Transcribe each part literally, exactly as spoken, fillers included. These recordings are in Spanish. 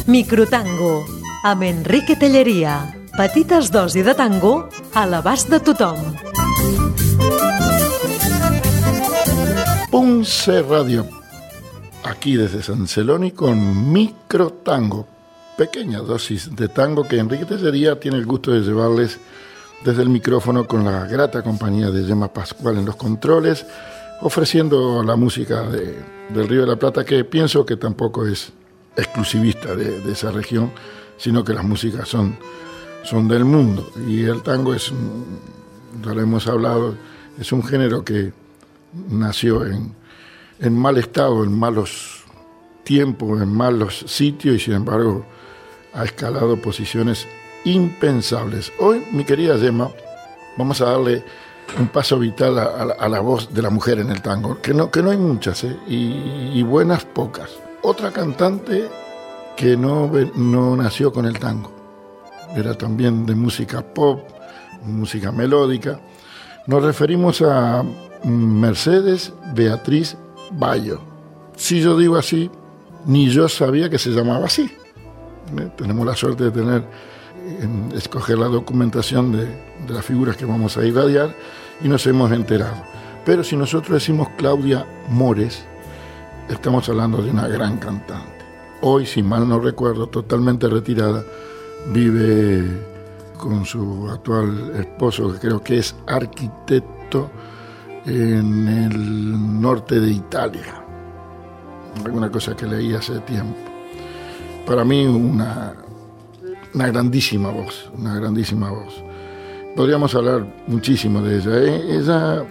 Microtango, amb Enrique Tellería. Petites dosis de tango a l'abast de tothom. Ponce Radio, aquí desde San Celoni con Microtango. Pequeña dosis de tango que Enrique Tellería tiene el gusto de llevarles desde el micrófono con la grata compañía de Gemma Pascual en los controles, ofreciendo la música de, del Río de la Plata, que pienso que tampoco es exclusivista de, de esa región, sino que las músicas son, son del mundo. Y el tango es, ya lo hemos hablado, es un género que nació en, en mal estado, en malos tiempos, en malos sitios, y sin embargo ha escalado posiciones impensables. Hoy, mi querida Gemma, vamos a darle un paso vital a, a, la, a la voz de la mujer en el tango, que no, que no hay muchas, ¿eh? y, y buenas pocas. Otra cantante que no, no nació con el tango, era también de música pop, música melódica. Nos referimos a Mercedes Beatriz Bayo. Si yo digo así, ni yo sabía que se llamaba así. ¿Eh? Tenemos la suerte de tener, en escoger la documentación de, de las figuras que vamos a irradiar y nos hemos enterado. Pero si nosotros decimos Claudia Mores, estamos hablando de una gran cantante. Hoy, si mal no recuerdo, totalmente retirada, vive con su actual esposo, que creo que es arquitecto en el norte de Italia. Alguna cosa que leí hace tiempo. Para mí una, una grandísima voz, una grandísima voz. Podríamos hablar muchísimo de ella. ¿eh? Ella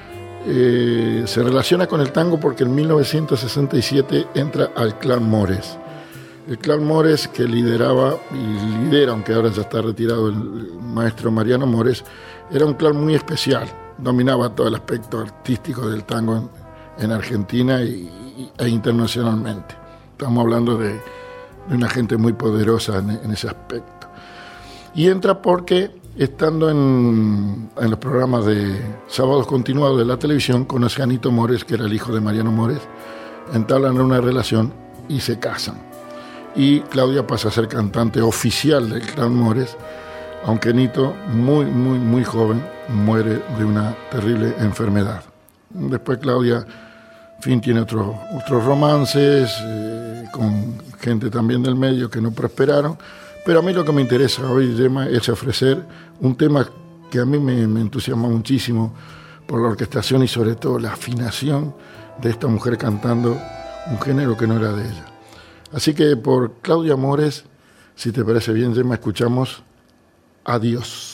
eh, se relaciona con el tango porque en mil novecientos sesenta y siete entra al Clan Mores. El Clan Mores, que lideraba y lidera, aunque ahora ya está retirado, el maestro Mariano Mores, era un clan muy especial. Dominaba todo el aspecto artístico del tango en, en Argentina y, e internacionalmente. Estamos hablando de, de una gente muy poderosa en, en ese aspecto. Y entra porque, estando en, en los programas de Sábados Continuados de la televisión, conoce a Nito Mores, que era el hijo de Mariano Mores, entablan una relación y se casan. Y Claudia pasa a ser cantante oficial del Clan Mores, aunque Nito, muy, muy, muy joven, muere de una terrible enfermedad. Después Claudia, en fin, tiene otros otros romances eh, con gente también del medio que no prosperaron, pero a mí lo que me interesa hoy, Gemma, es ofrecer un tema que a mí me, me entusiasma muchísimo por la orquestación y sobre todo la afinación de esta mujer cantando un género que no era de ella. Así que por Claudia Mores, si te parece bien, Gemma, escuchamos Adiós.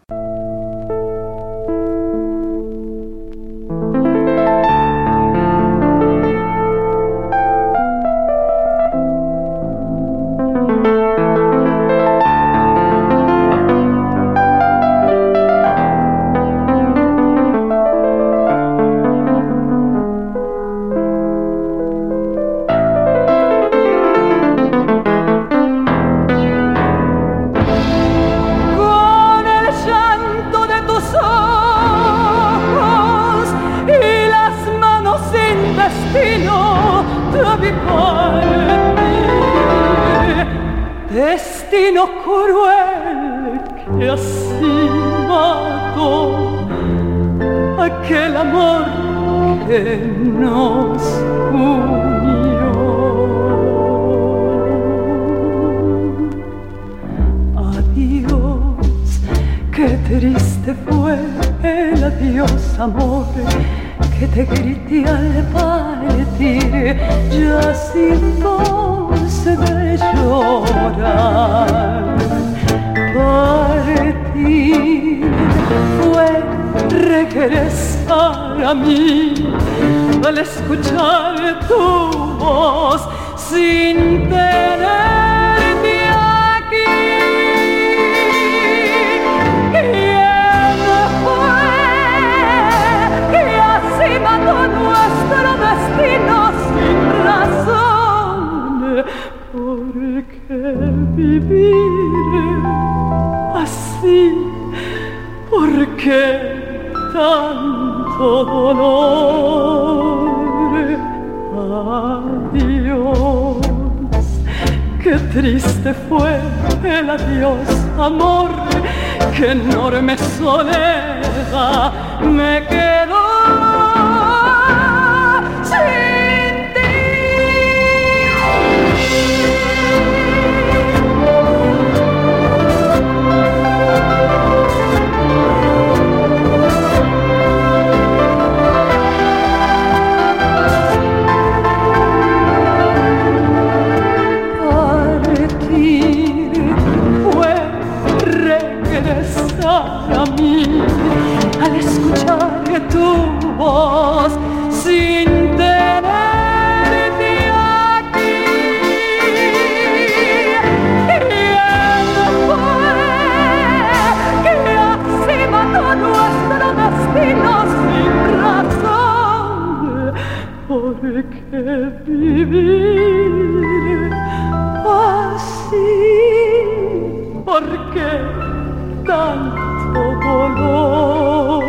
Destino cruel que así mató aquel amor que nos unió. Adiós, qué triste fue el adiós, amor, que te grité al partir, ya sin voz de llorar. Partir fue regresar a mí al escuchar tu voz sin tenerte aquí. ¿Quién fue que así mató nuestro destino sin razón? ¿Por qué vivir así? ¿Por qué tanto dolor? Adiós, qué triste fue el adiós, amor, qué enorme soledad me quedó sin ti. A mí, al escuchar tu voz sin tenerte aquí, ¿quién fue que así mató nuestro destino sin razón? ¿Por qué vivir así? ¿Por qué tanto dolor?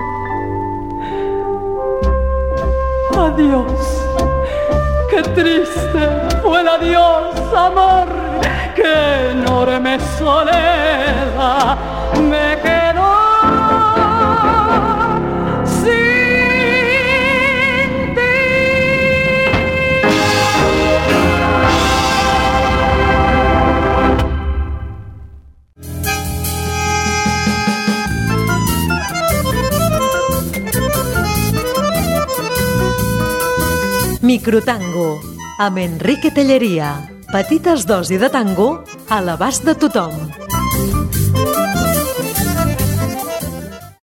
Adiós, qué triste fue el adiós, amor, qué enorme soledad me quedó sin ti. Microtango, amb Enrique Telleria. Petites dosis de tango a l'abast de tothom.